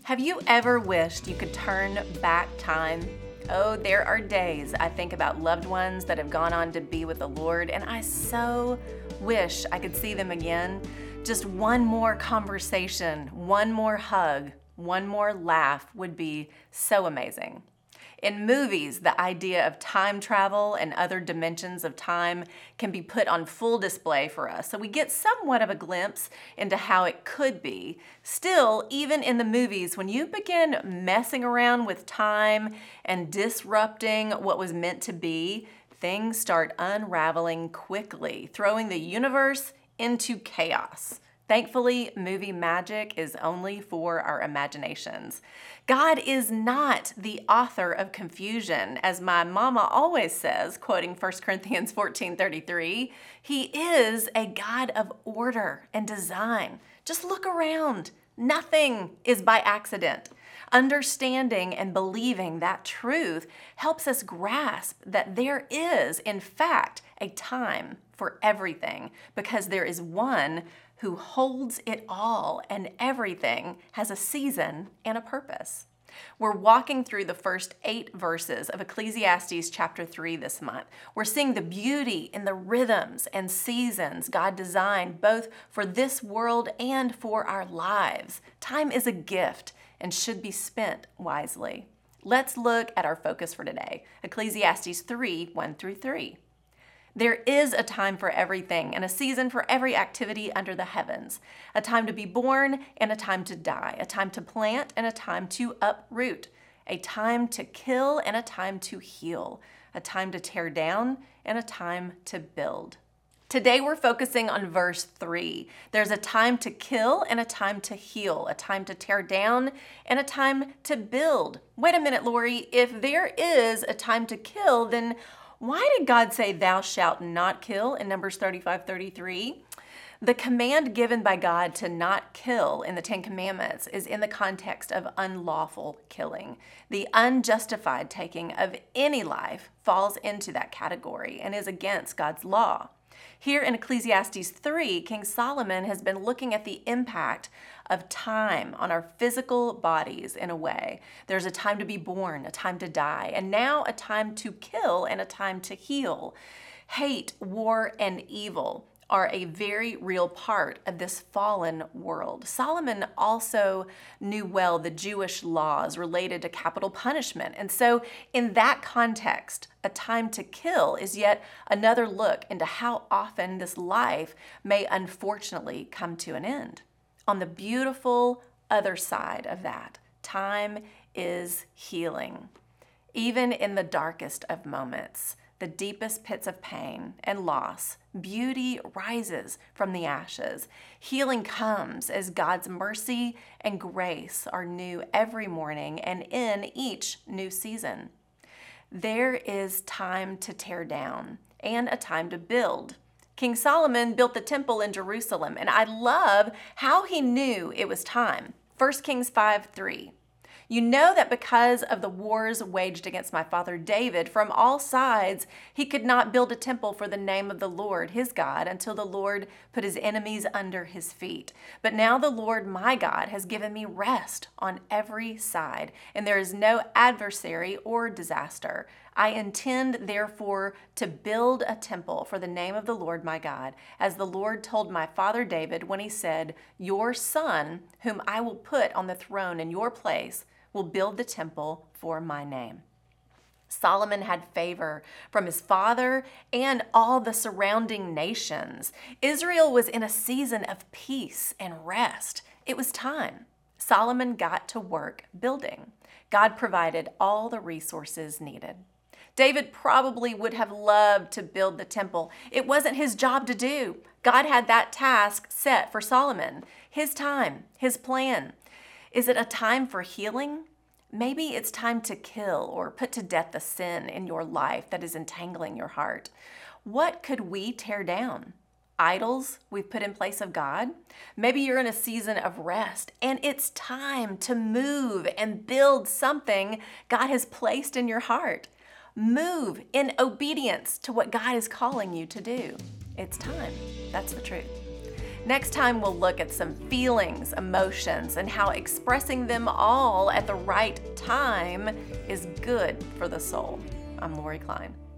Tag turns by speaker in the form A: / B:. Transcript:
A: Have you ever wished you could turn back time? Oh, there are days I think about loved ones that have gone on to be with the Lord, and I so wish I could see them again. Just one more conversation, one more hug, one more laugh would be so amazing. In movies, the idea of time travel and other dimensions of time can be put on full display for us, so we get somewhat of a glimpse into how it could be. Still, even in the movies, when you begin messing around with time and disrupting what was meant to be, things start unraveling quickly, throwing the universe into chaos. Thankfully, movie magic is only for our imaginations. God is not the author of confusion, as my mama always says, quoting 1 Corinthians 14:33. He is a God of order and design. Just look around. Nothing is by accident. Understanding and believing that truth helps us grasp that there is, in fact, a time for everything, because there is one who holds it all, and everything has a season and a purpose. We're walking through the first 8 verses of Ecclesiastes chapter 3 this month. We're seeing the beauty in the rhythms and seasons God designed both for this world and for our lives. Time is a gift and should be spent wisely. Let's look at our focus for today, Ecclesiastes 3, 1-3. There is a time for everything and a season for every activity under the heavens, a time to be born and a time to die, a time to plant and a time to uproot, a time to kill and a time to heal, a time to tear down and a time to build. Today we're focusing on verse 3. There's a time to kill and a time to heal, a time to tear down and a time to build. Wait a minute, Lori, if there is a time to kill, then why did God say thou shalt not kill in Numbers 35:33? The command given by God to not kill in the 10 Commandments is in the context of unlawful killing. The unjustified taking of any life falls into that category and is against God's law. Here in Ecclesiastes 3, King Solomon has been looking at the impact of time on our physical bodies in a way. There's a time to be born, a time to die, and now a time to kill and a time to heal. Hate, war, and evil are a very real part of this fallen world. Solomon also knew well the Jewish laws related to capital punishment. And so in that context, a time to kill is yet another look into how often this life may unfortunately come to an end. On the beautiful other side of that, time is healing. Even in the darkest of moments, the deepest pits of pain and loss, beauty rises from the ashes. Healing comes as God's mercy and grace are new every morning and in each new season. There is time to tear down and a time to build. King Solomon built the temple in Jerusalem, and I love how he knew it was time. 1 Kings 5:3. You know that because of the wars waged against my father David from all sides, he could not build a temple for the name of the Lord, his God, until the Lord put his enemies under his feet. But now the Lord, my God, has given me rest on every side, and there is no adversary or disaster. I intend, therefore, to build a temple for the name of the Lord my God, as the Lord told my father David when he said, your son, whom I will put on the throne in your place, will build the temple for my name. Solomon had favor from his father and all the surrounding nations. Israel was in a season of peace and rest. It was time. Solomon got to work building. God provided all the resources needed. David probably would have loved to build the temple. It wasn't his job to do. God had that task set for Solomon. His time, his plan. Is it a time for healing? Maybe it's time to kill or put to death the sin in your life that is entangling your heart. What could we tear down? Idols we've put in place of God? Maybe you're in a season of rest and it's time to move and build something God has placed in your heart. Move in obedience to what God is calling you to do. It's time. That's the truth. Next time, we'll look at some feelings, emotions, and how expressing them all at the right time is good for the soul. I'm Lori Klein.